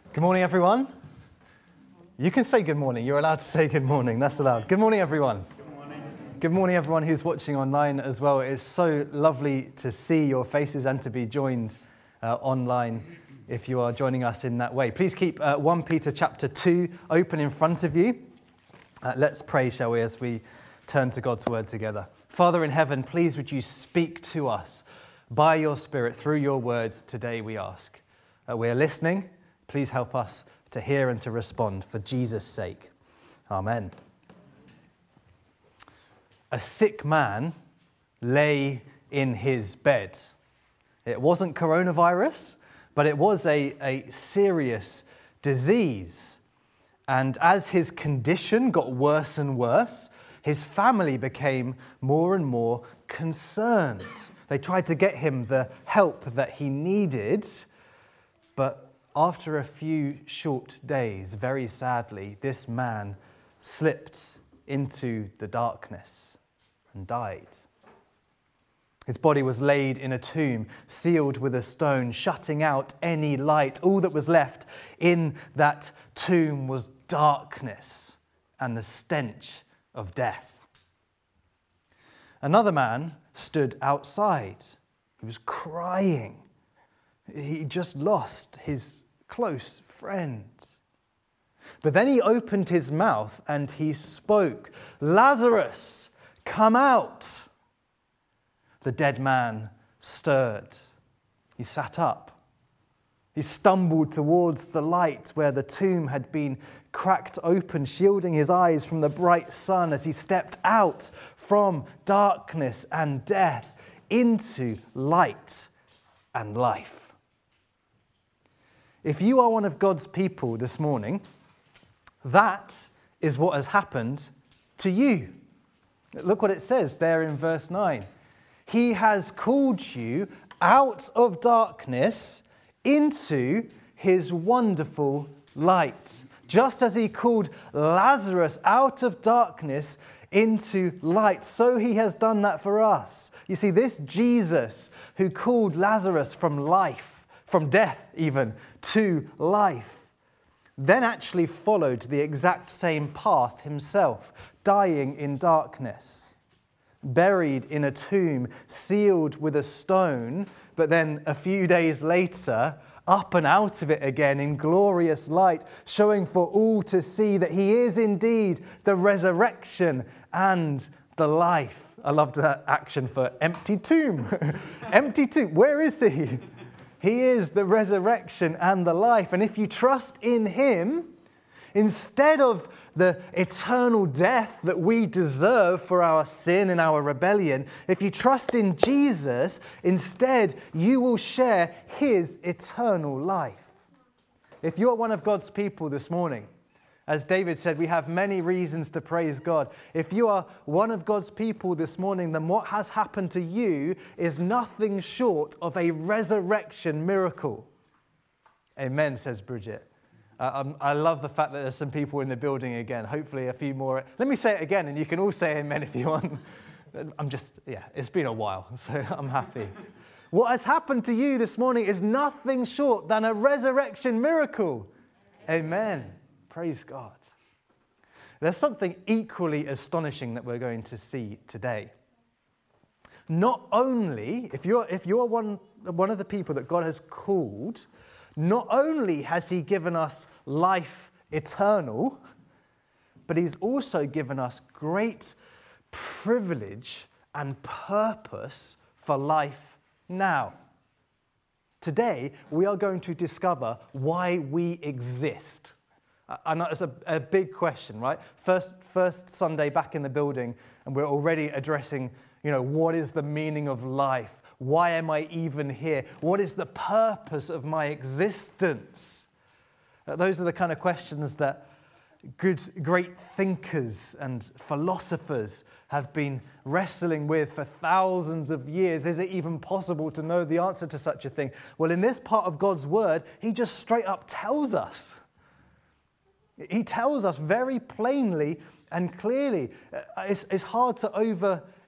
Good morning, everyone. You can say good morning. You're allowed to say good morning. That's allowed. Good morning, everyone. Good morning. Good morning, everyone who's watching online as well. It's so lovely to see your faces and to be joined online if you are joining us in that way. Please keep 1 Peter chapter 2 open in front of you. Let's pray, shall we, as we turn to God's word together. Father in heaven, please would you speak to us by your Spirit through your word today, we ask. We're listening. Please help us to hear and to respond for Jesus' sake. Amen. A sick man lay in his bed. It wasn't coronavirus, but it was a serious disease. And as his condition got worse and worse, his family became more and more concerned. They tried to get him the help that he needed, but after a few short days, very sadly, this man slipped into the darkness and died. His body was laid in a tomb, sealed with a stone, shutting out any light. All that was left in that tomb was darkness and the stench of death. Another man stood outside. He was crying. He just lost his close friend. But then he opened his mouth and he spoke, "Lazarus, come out." The dead man stirred. He sat up. He stumbled towards the light where the tomb had been cracked open, shielding his eyes from the bright sun as he stepped out from darkness and death into light and life. If you are one of God's people this morning, that is what has happened to you. Look what it says there in verse 9. He has called you out of darkness into his wonderful light. Just as he called Lazarus out of darkness into light, so he has done that for us. You see, this Jesus who called Lazarus from life, from death even, to life, then actually followed the exact same path himself, dying in darkness, buried in a tomb, sealed with a stone, but then a few days later, up and out of it again in glorious light, showing for all to see that he is indeed the resurrection and the life. I loved that action for empty tomb. Empty tomb. Where is he? He is the resurrection and the life. And if you trust in him, instead of the eternal death that we deserve for our sin and our rebellion, if you trust in Jesus, instead you will share his eternal life. If you are one of God's people this morning, as David said, we have many reasons to praise God. If you are one of God's people this morning, then what has happened to you is nothing short of a resurrection miracle. Amen, says Bridget. I love the fact that there's some people in the building again. Hopefully a few more. Let me say it again, and you can all say amen if you want. It's been a while, so I'm happy. What has happened to you this morning is nothing short than a resurrection miracle. Amen. Praise God. There's something equally astonishing that we're going to see today. Not only, if you're one of the people that God has called, not only has he given us life eternal, but he's also given us great privilege and purpose for life now. Today, we are going to discover why we exist. I know it's a big question, right? First Sunday back in the building, and we're already addressing, what is the meaning of life? Why am I even here? What is the purpose of my existence? Those are the kind of questions that great thinkers and philosophers have been wrestling with for thousands of years. Is it even possible to know the answer to such a thing? Well, in this part of God's word, he just straight up tells us. He tells us very plainly and clearly. It's hard to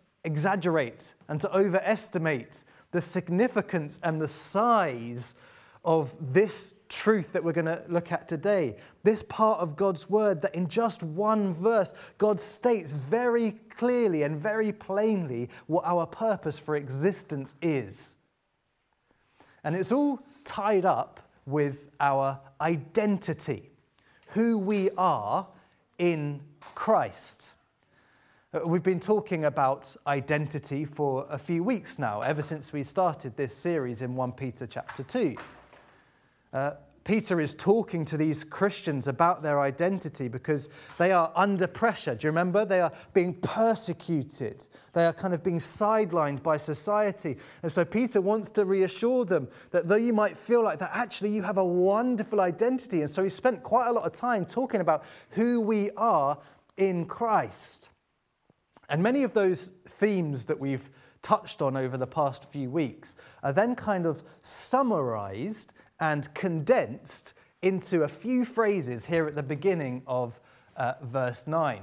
over-exaggerate and to overestimate the significance and the size of this truth that we're going to look at today. This part of God's word that in just one verse, God states very clearly and very plainly what our purpose for existence is. And it's all tied up with our identity, who we are in Christ. We've been talking about identity for a few weeks now, ever since we started this series in 1 Peter chapter 2. Peter is talking to these Christians about their identity because they are under pressure. Do you remember? They are being persecuted. They are kind of being sidelined by society. And so Peter wants to reassure them that though you might feel like that, actually you have a wonderful identity. And so he spent quite a lot of time talking about who we are in Christ. And many of those themes that we've touched on over the past few weeks are then kind of summarized and condensed into a few phrases here at the beginning of verse 9.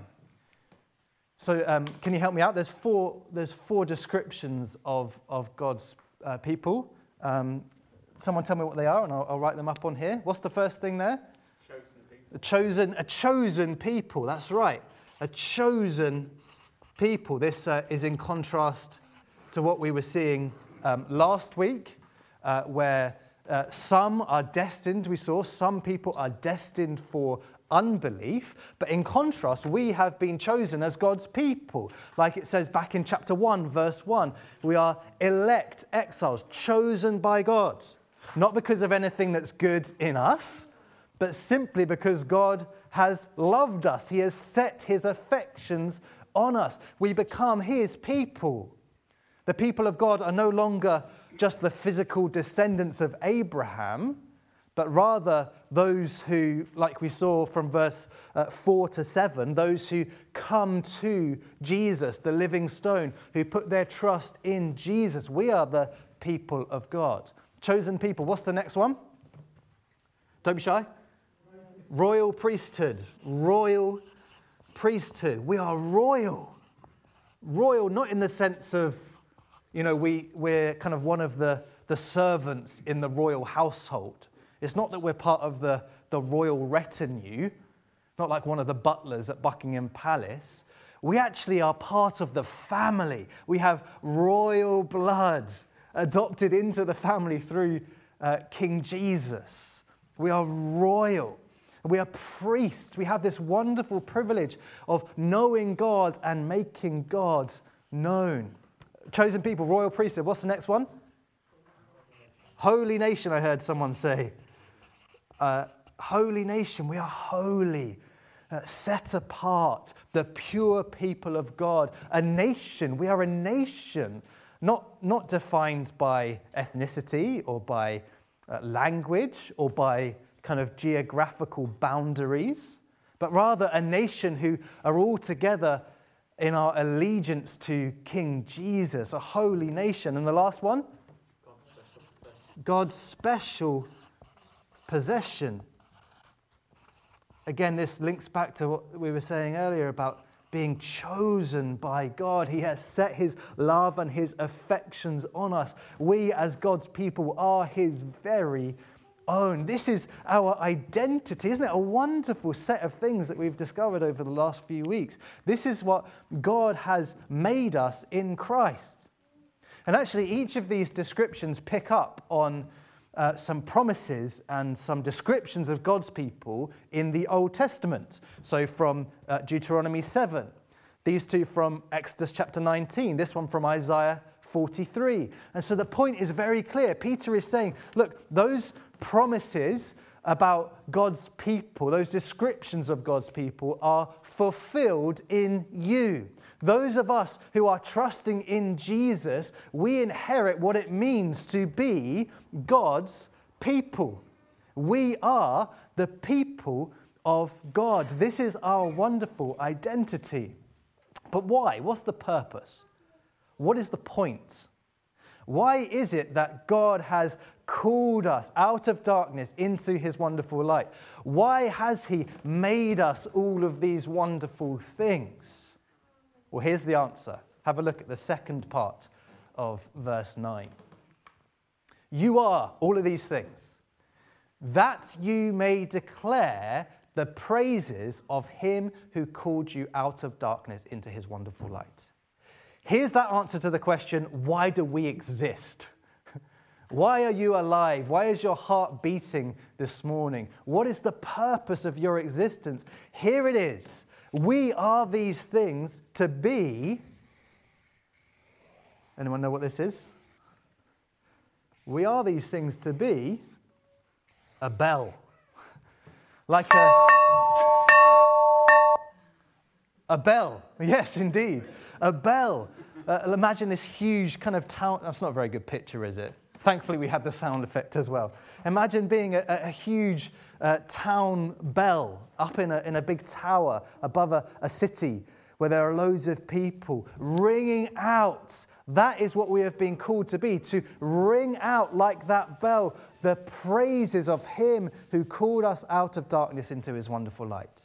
So can you help me out? There's four descriptions of God's people. Someone tell me what they are and I'll write them up on here. What's the first thing there? Chosen people. A chosen people, that's right. A chosen people. This is in contrast to what we were seeing last week, where some are destined, we saw, some people are destined for unbelief, but in contrast, we have been chosen as God's people. Like it says back in chapter 1, verse 1, we are elect exiles, chosen by God, not because of anything that's good in us, but simply because God has loved us. He has set his affections on us. We become his people. The people of God are no longer just the physical descendants of Abraham, but rather those who, like we saw from verse 4 to 7, those who come to Jesus, the living stone, who put their trust in Jesus. We are the people of God. Chosen people. What's the next one? Don't be shy. Royal priesthood. Royal priesthood. We are royal. Royal, not in the sense of, you know, we're kind of one of the servants in the royal household. It's not that we're part of the royal retinue, not like one of the butlers at Buckingham Palace. We actually are part of the family. We have royal blood adopted into the family through King Jesus. We are royal. We are priests. We have this wonderful privilege of knowing God and making God known. Chosen people, royal priesthood. What's the next one? Holy nation, I heard someone say. Holy nation, we are holy, set apart, the pure people of God. A nation, we are a nation, not defined by ethnicity or by language or by kind of geographical boundaries, but rather a nation who are all together in our allegiance to King Jesus, a holy nation. And the last one? God's special possession. Again, this links back to what we were saying earlier about being chosen by God. He has set his love and his affections on us. We as God's people are his very own. This is our identity. Isn't it a wonderful set of things that we've discovered over the last few weeks? This is what God has made us in Christ. And actually, each of these descriptions pick up on some promises and some descriptions of God's people in the Old Testament. So from Deuteronomy 7, these two from Exodus chapter 19, this one from Isaiah 43. And so the point is very clear. Peter is saying, look, those promises about God's people, those descriptions of God's people are fulfilled in you. Those of us who are trusting in Jesus, we inherit what it means to be God's people. We are the people of God. This is our wonderful identity. But why? What's the purpose? What is the point? Why is it that God has called us out of darkness into his wonderful light? Why has he made us all of these wonderful things? Well, here's the answer. Have a look at the second part of verse 9. You are all of these things. that you may declare the praises of him who called you out of darkness into his wonderful light. Here's that answer to the question, why do we exist? Why are you alive? Why is your heart beating this morning? What is the purpose of your existence? Here it is. We are these things to be. Anyone know what this is? We are these things to be a bell. Like a bell. Yes, indeed. A bell. Imagine this huge kind of town. That's not a very good picture, is it? Thankfully, we had the sound effect as well. Imagine being a huge town bell up in a big tower above a city where there are loads of people ringing out. That is what we have been called to be, to ring out like that bell the praises of him who called us out of darkness into his wonderful light.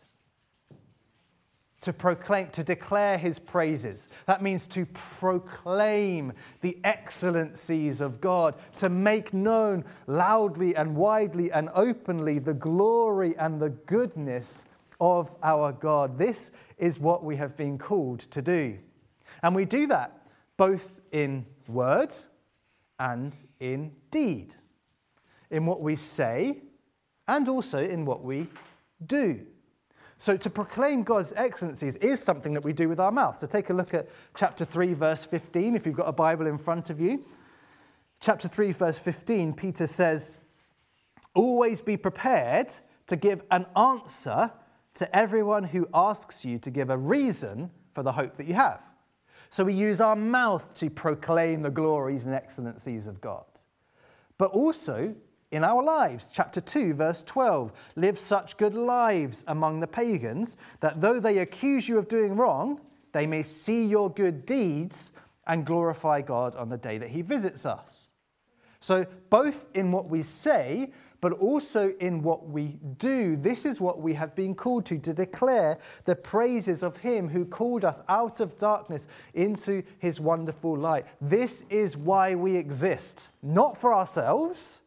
To proclaim, to declare his praises. That means to proclaim the excellencies of God, to make known loudly and widely and openly the glory and the goodness of our God. This is what we have been called to do. And we do that both in word and in deed. In what we say and also in what we do. So to proclaim God's excellencies is something that we do with our mouth. So take a look at chapter 3, verse 15, if you've got a Bible in front of you. Chapter 3, verse 15, Peter says, always be prepared to give an answer to everyone who asks you to give a reason for the hope that you have. So we use our mouth to proclaim the glories and excellencies of God. But also in our lives, chapter 2, verse 12, live such good lives among the pagans that though they accuse you of doing wrong, they may see your good deeds and glorify God on the day that he visits us. So both in what we say, but also in what we do, this is what we have been called to declare the praises of him who called us out of darkness into his wonderful light. This is why we exist, not for ourselves,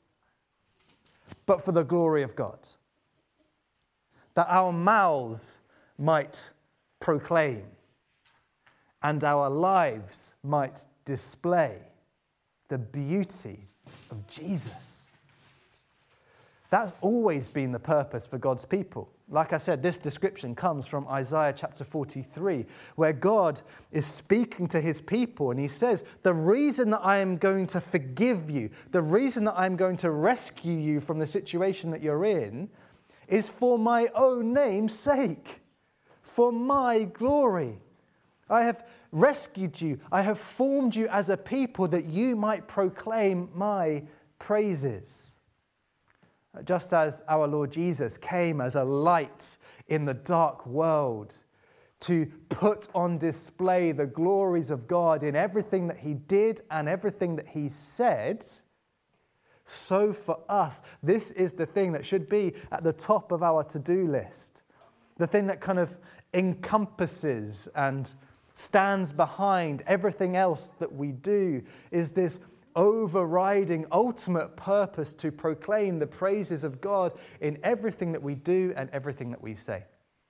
but for the glory of God. That our mouths might proclaim and our lives might display the beauty of Jesus. That's always been the purpose for God's people. Like I said, this description comes from Isaiah chapter 43, where God is speaking to his people and he says, the reason that I am going to forgive you, the reason that I'm going to rescue you from the situation that you're in is for my own name's sake, for my glory. I have rescued you. I have formed you as a people that you might proclaim my praises. Just as our Lord Jesus came as a light in the dark world to put on display the glories of God in everything that he did and everything that he said, so for us, this is the thing that should be at the top of our to-do list. The thing that kind of encompasses and stands behind everything else that we do is this overriding ultimate purpose to proclaim the praises of God in everything that we do and everything that we say.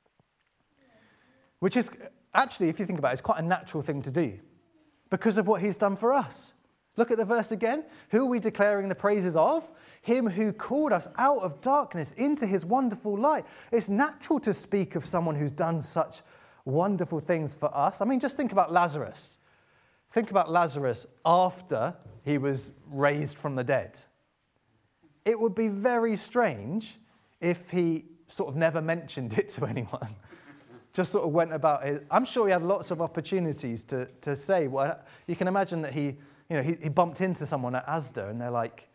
Which is actually, if you think about it, it's quite a natural thing to do because of what he's done for us. Look at the verse again. Who are we declaring the praises of? Him who called us out of darkness into his wonderful light. It's natural to speak of someone who's done such wonderful things for us. I mean, just think about Lazarus. Think about Lazarus after he was raised from the dead. It would be very strange if he sort of never mentioned it to anyone. Just sort of went about it. I'm sure he had lots of opportunities to say. Well, you can imagine that he bumped into someone at Asda and they're like,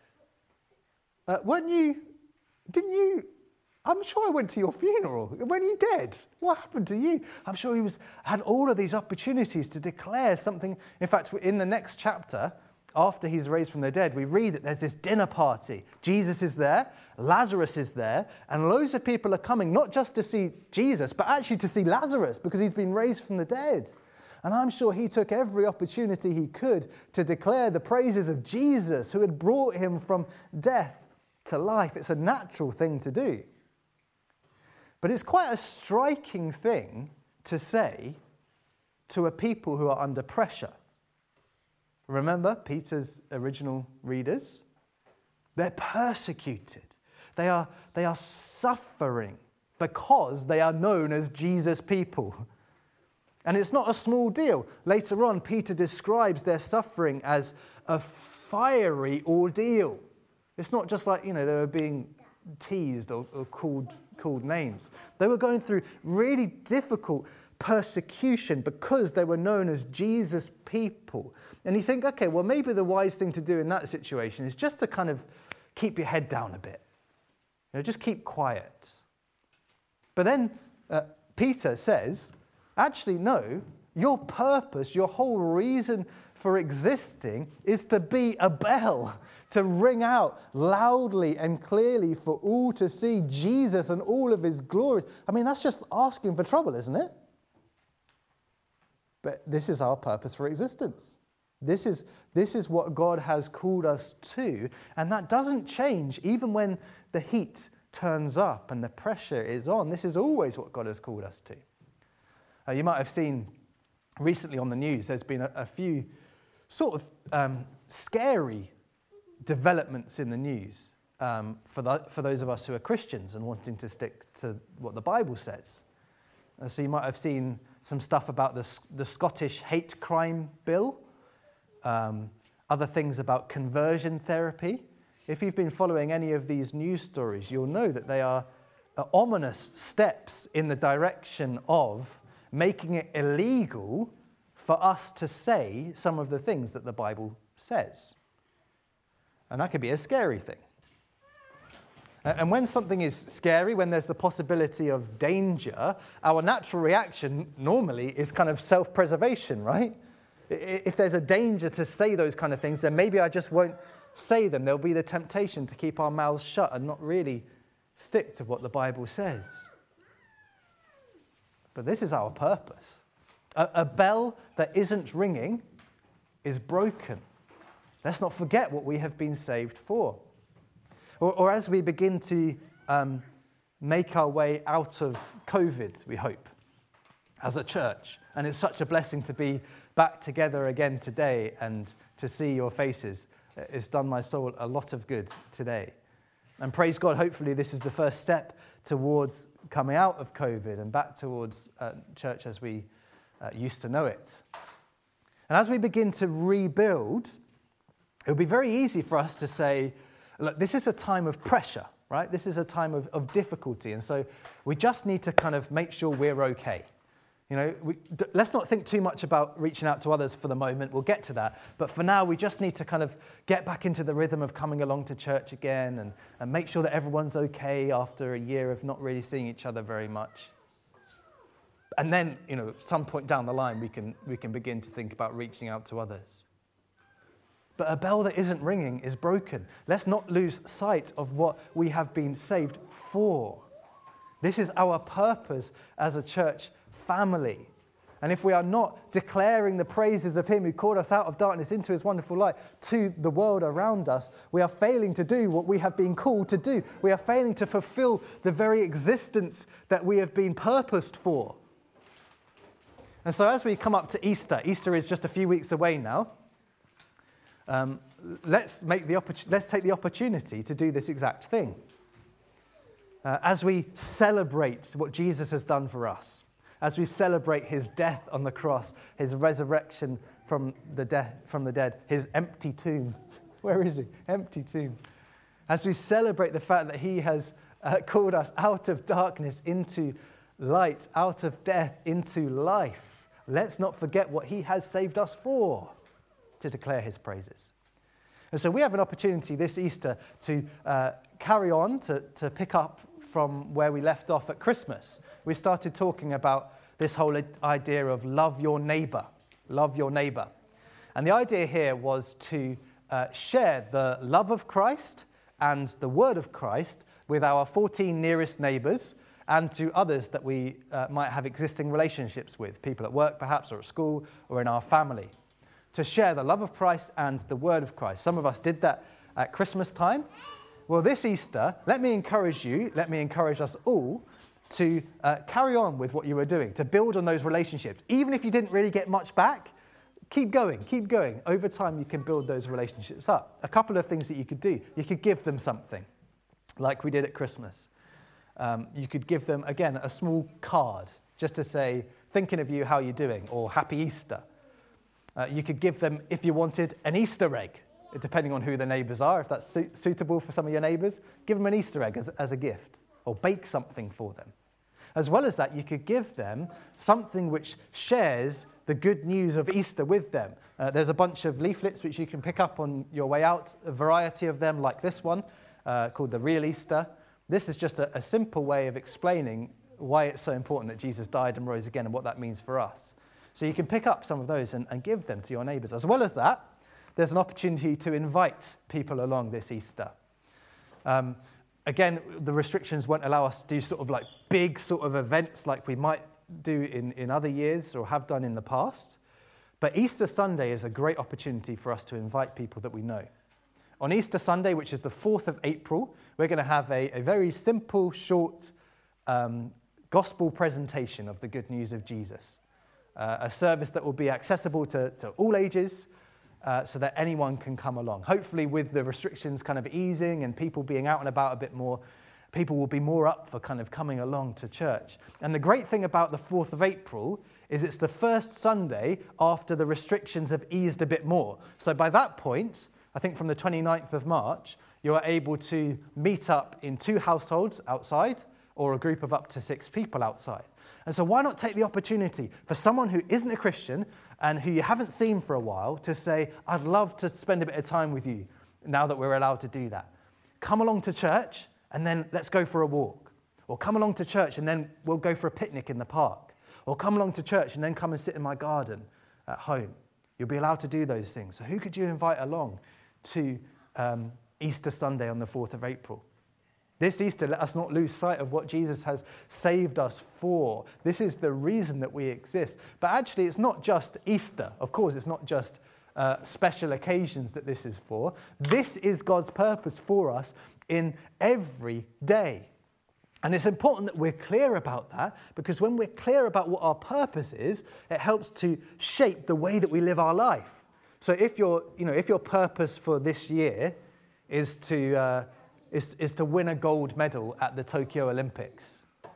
didn't you, I'm sure I went to your funeral. When are you dead? What happened to you? I'm sure he had all of these opportunities to declare something. In fact, in the next chapter, after he's raised from the dead, we read that there's this dinner party. Jesus is there, Lazarus is there, and loads of people are coming, not just to see Jesus, but actually to see Lazarus because he's been raised from the dead. And I'm sure he took every opportunity he could to declare the praises of Jesus who had brought him from death to life. It's a natural thing to do. But it's quite a striking thing to say to a people who are under pressure. Remember Peter's original readers? They're persecuted. They are suffering because they are known as Jesus' people. And it's not a small deal. Later on, Peter describes their suffering as a fiery ordeal. It's not just like, they were being teased or called names. They were going through really difficult persecution because they were known as Jesus' people. And you think, okay, well, maybe the wise thing to do in that situation is just to kind of keep your head down a bit. Just keep quiet. But then Peter says, actually, no, your purpose, your whole reason for existing is to be a bell, to ring out loudly and clearly for all to see Jesus and all of his glory. I mean, that's just asking for trouble, isn't it? But this is our purpose for existence. This is what God has called us to, and that doesn't change even when the heat turns up and the pressure is on. This is always what God has called us to. You might have seen recently on the news, there's been a few sort of scary developments in the news for those of us who are Christians and wanting to stick to what the Bible says. So you might have seen some stuff about the Scottish hate crime bill, other things about conversion therapy. If you've been following any of these news stories, you'll know that they are ominous steps in the direction of making it illegal for us to say some of the things that the Bible says. And that could be a scary thing. And when something is scary, when there's the possibility of danger, our natural reaction normally is kind of self-preservation, right? If there's a danger to say those kind of things, then maybe I just won't say them. There'll be the temptation to keep our mouths shut and not really stick to what the Bible says. But this is our purpose. A bell that isn't ringing is broken. Let's not forget what we have been saved for. Or as we begin to make our way out of COVID, we hope, as a church. And it's such a blessing to be back together again today and to see your faces. It's done my soul a lot of good today. And praise God, hopefully this is the first step towards coming out of COVID and back towards church as we used to know it. And as we begin to rebuild, it'll be very easy for us to say, look, this is a time of pressure, right? This is a time of difficulty. And so we just need to kind of make sure we're okay. Let's not think too much about reaching out to others for the moment. We'll get to that. But for now, we just need to kind of get back into the rhythm of coming along to church again and make sure that everyone's okay after a year of not really seeing each other very much. And then, some point down the line, we can begin to think about reaching out to others. But a bell that isn't ringing is broken. Let's not lose sight of what we have been saved for. This is our purpose as a church family. And if we are not declaring the praises of him who called us out of darkness into his wonderful light to the world around us, we are failing to do what we have been called to do. We are failing to fulfill the very existence that we have been purposed for. And so as we come up to Easter is just a few weeks away now. Let's take the opportunity to do this exact thing. As we celebrate what Jesus has done for us, as we celebrate his death on the cross, his resurrection from the dead, his empty tomb. Where is he? Empty tomb. As we celebrate the fact that he has called us out of darkness into light, out of death into life, let's not forget what he has saved us for, to declare his praises. And so we have an opportunity this Easter to carry on, to pick up from where we left off at Christmas. We started talking about this whole idea of love your neighbour. Love your neighbour. And the idea here was to share the love of Christ and the word of Christ with our 14 nearest neighbours and to others that we might have existing relationships with, people at work perhaps, or at school, or in our family. To share the love of Christ and the word of Christ. Some of us did that at Christmas time. Well, this Easter, let me encourage us all to carry on with what you were doing, to build on those relationships. Even if you didn't really get much back, keep going. Over time, you can build those relationships up. A couple of things that you could do. You could give them something, like we did at Christmas. You could give them, again, a small card, just to say, thinking of you, how you're doing, or Happy Easter. You could give them, if you wanted, an Easter egg, depending on who the neighbours are. If that's suitable for some of your neighbours, give them an Easter egg as a gift, or bake something for them. As well as that, you could give them something which shares the good news of Easter with them. There's a bunch of leaflets which you can pick up on your way out, a variety of them like this one, called The Real Easter. This is just a simple way of explaining why it's so important that Jesus died and rose again and what that means for us. So you can pick up some of those and give them to your neighbours. As well as that, there's an opportunity to invite people along this Easter. Again, the restrictions won't allow us to do sort of like big sort of events like we might do in other years or have done in the past. But Easter Sunday is a great opportunity for us to invite people that we know. On Easter Sunday, which is the 4th of April, we're going to have a very simple, short gospel presentation of the good news of Jesus. A service that will be accessible to all ages, so that anyone can come along. Hopefully with the restrictions kind of easing and people being out and about a bit more, people will be more up for kind of coming along to church. And the great thing about the 4th of April is it's the first Sunday after the restrictions have eased a bit more. So by that point, I think from the 29th of March, you are able to meet up in 2 households outside or a group of up to 6 people outside. And so why not take the opportunity for someone who isn't a Christian and who you haven't seen for a while to say, I'd love to spend a bit of time with you now that we're allowed to do that. Come along to church and then let's go for a walk. Or come along to church and then we'll go for a picnic in the park. Or come along to church and then come and sit in my garden at home. You'll be allowed to do those things. So who could you invite along to Easter Sunday on the 4th of April? This Easter, let us not lose sight of what Jesus has saved us for. This is the reason that we exist. But actually, it's not just Easter. Of course, it's not just special occasions that this is for. This is God's purpose for us in every day. And it's important that we're clear about that, because when we're clear about what our purpose is, it helps to shape the way that we live our life. So if your purpose for this year is to win a gold medal at the Tokyo Olympics,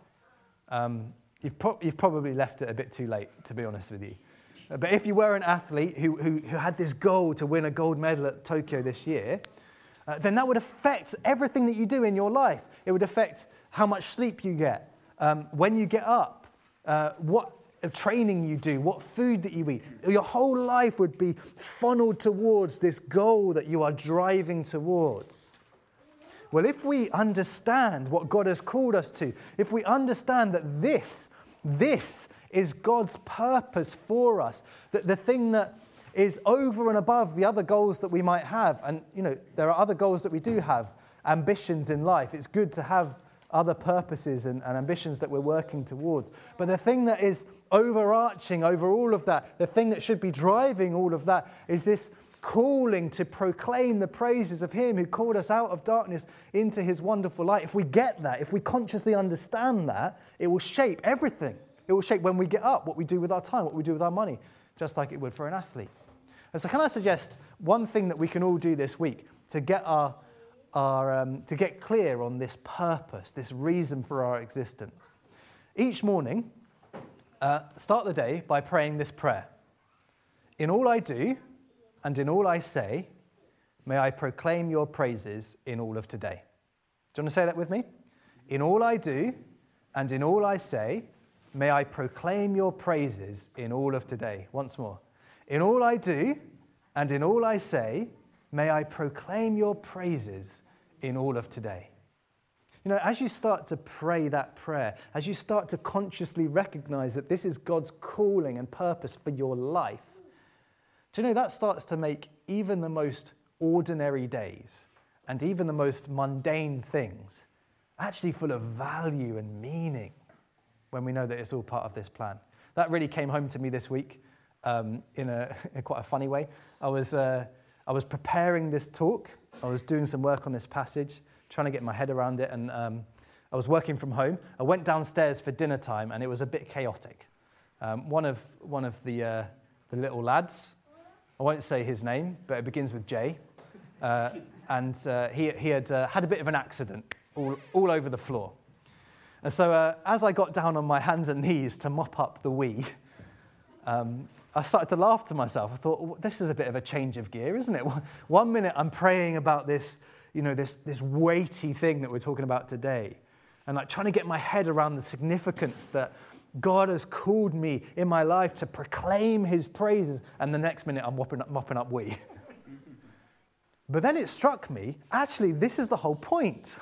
you've probably left it a bit too late, to be honest with you. But if you were an athlete who had this goal to win a gold medal at Tokyo this year, then that would affect everything that you do in your life. It would affect how much sleep you get, when you get up, what training you do, what food that you eat. Your whole life would be funneled towards this goal that you are driving towards. Well, if we understand what God has called us to, if we understand that this is God's purpose for us, that the thing that is over and above the other goals that we might have, and there are other goals that we do have, ambitions in life. It's good to have other purposes and ambitions that we're working towards. But the thing that is overarching over all of that, the thing that should be driving all of that, is this calling to proclaim the praises of Him who called us out of darkness into His wonderful light. If we get that, if we consciously understand that, it will shape everything. It will shape when we get up, what we do with our time, what we do with our money, just like it would for an athlete. And so can I suggest one thing that we can all do this week to get to get clear on this purpose, this reason for our existence? Each morning, start the day by praying this prayer. In all I do and in all I say, may I proclaim your praises in all of today. Do you want to say that with me? In all I do and in all I say, may I proclaim your praises in all of today. Once more. In all I do and in all I say, may I proclaim your praises in all of today. As you start to pray that prayer, as you start to consciously recognize that this is God's calling and purpose for your life, do you know that starts to make even the most ordinary days and even the most mundane things actually full of value and meaning when we know that it's all part of this plan. That really came home to me this week in quite a funny way. I was preparing this talk. I was doing some work on this passage, trying to get my head around it, and I was working from home. I went downstairs for dinner time, and it was a bit chaotic. One of the little lads, I won't say his name, but it begins with J, and he had had a bit of an accident all over the floor. And so as I got down on my hands and knees to mop up the wee, I started to laugh to myself. I thought, well, this is a bit of a change of gear, isn't it? One minute I'm praying about this, this weighty thing that we're talking about today, and like trying to get my head around the significance that God has called me in my life to proclaim his praises, and the next minute I'm mopping up wee. But then it struck me, actually, this is the whole point.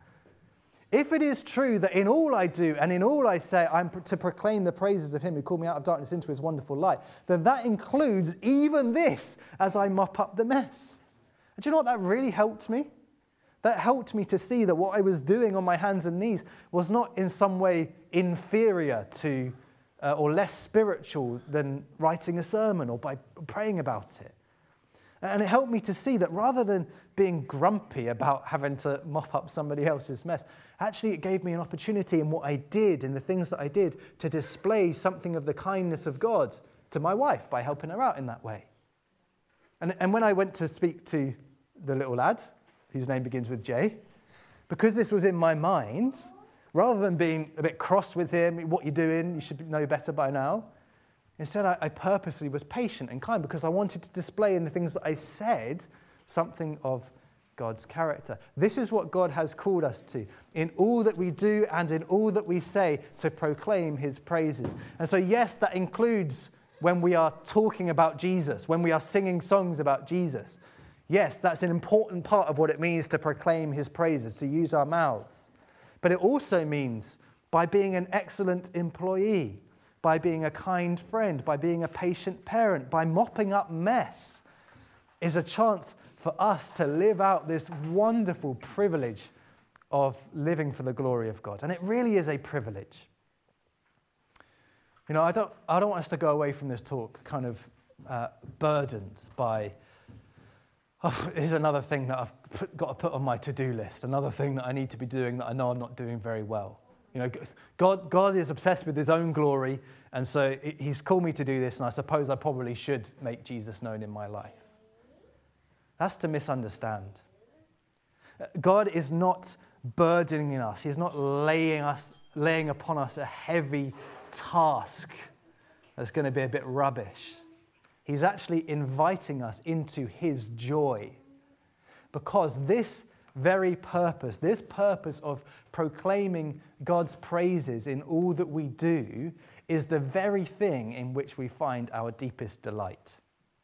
If it is true that in all I do and in all I say I'm to proclaim the praises of him who called me out of darkness into his wonderful light, then that includes even this as I mop up the mess. And do you know what? That really helped me. That helped me to see that what I was doing on my hands and knees was not in some way inferior to or less spiritual than writing a sermon or by praying about it. And it helped me to see that rather than being grumpy about having to mop up somebody else's mess, actually it gave me an opportunity in what I did, in the things that I did, to display something of the kindness of God to my wife by helping her out in that way. And when I went to speak to the little lad, whose name begins with J, because this was in my mind, rather than being a bit cross with him, what you doing, you should know better by now, instead, I purposely was patient and kind because I wanted to display in the things that I said something of God's character. This is what God has called us to, in all that we do and in all that we say, to proclaim his praises. And so, yes, that includes when we are talking about Jesus, when we are singing songs about Jesus. Yes, that's an important part of what it means to proclaim his praises, to use our mouths. But it also means by being an excellent employee, by being a kind friend, by being a patient parent, by mopping up mess, is a chance for us to live out this wonderful privilege of living for the glory of God. And it really is a privilege. I don't want us to go away from this talk kind of burdened by, here's another thing that I've got to put on my to-do list, another thing that I need to be doing that I know I'm not doing very well. God is obsessed with his own glory, and so he's called me to do this, and I suppose I probably should make Jesus known in my life. That's to misunderstand. God is not burdening us. He's not laying upon us a heavy task that's going to be a bit rubbish. He's actually inviting us into his joy, because this very purpose, this purpose of proclaiming God's praises in all that we do, is the very thing in which we find our deepest delight.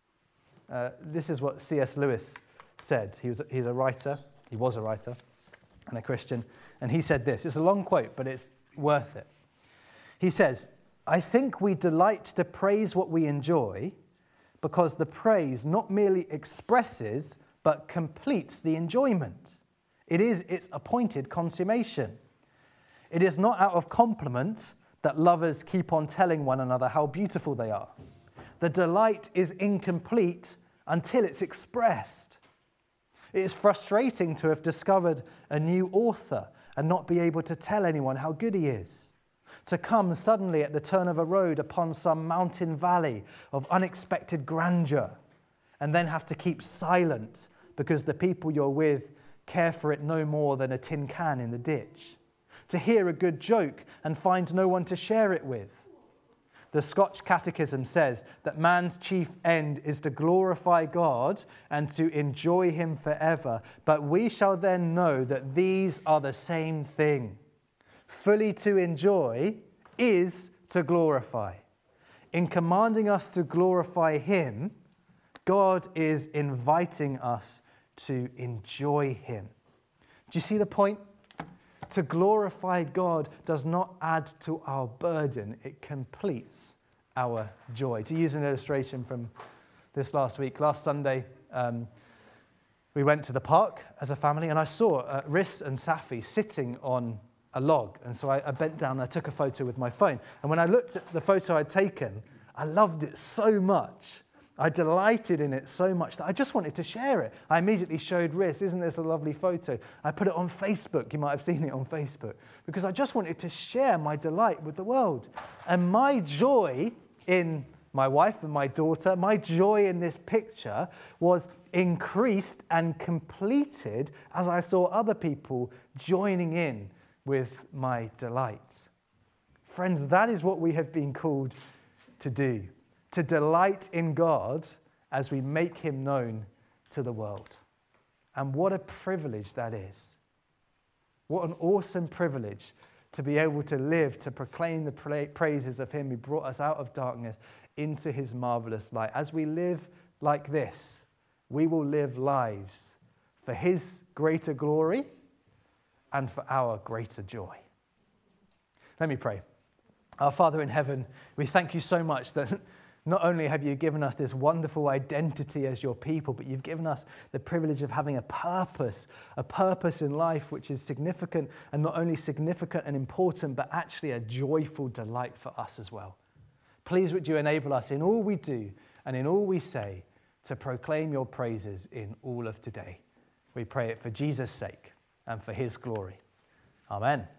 This is what C.S. Lewis said. He's a writer. He was a writer and a Christian. And he said this. It's a long quote, but it's worth it. He says, "I think we delight to praise what we enjoy because the praise not merely expresses but completes the enjoyment. It is its appointed consummation. It is not out of compliment that lovers keep on telling one another how beautiful they are. The delight is incomplete until it's expressed. It is frustrating to have discovered a new author and not be able to tell anyone how good he is. To come suddenly at the turn of a road upon some mountain valley of unexpected grandeur and then have to keep silent because the people you're with care for it no more than a tin can in the ditch. To hear a good joke and find no one to share it with. The Scotch Catechism says that man's chief end is to glorify God and to enjoy him forever, but we shall then know that these are the same thing. Fully to enjoy is to glorify. In commanding us to glorify him, God is inviting us to enjoy him. Do you see the point? To glorify God does not add to our burden, it completes our joy. To use an illustration from this last week, last Sunday, we went to the park as a family, and I saw Riss and Safi sitting on a log. And so I bent down and I took a photo with my phone. And when I looked at the photo I'd taken, I loved it so much. I delighted in it so much that I just wanted to share it. I immediately showed Riz, isn't this a lovely photo? I put it on Facebook. You might have seen it on Facebook. Because I just wanted to share my delight with the world. And my joy in my wife and my daughter, my joy in this picture was increased and completed as I saw other people joining in with my delight. Friends, that is what we have been called to do, to delight in God as we make him known to the world. And what a privilege that is. What an awesome privilege to be able to live, to proclaim the praises of him who brought us out of darkness into his marvelous light. As we live like this, we will live lives for his greater glory and for our greater joy. Let me pray. Our Father in heaven, we thank you so much that not only have you given us this wonderful identity as your people, but you've given us the privilege of having a purpose in life which is significant, and not only significant and important, but actually a joyful delight for us as well. Please would you enable us in all we do and in all we say to proclaim your praises in all of today. We pray it for Jesus' sake and for his glory. Amen.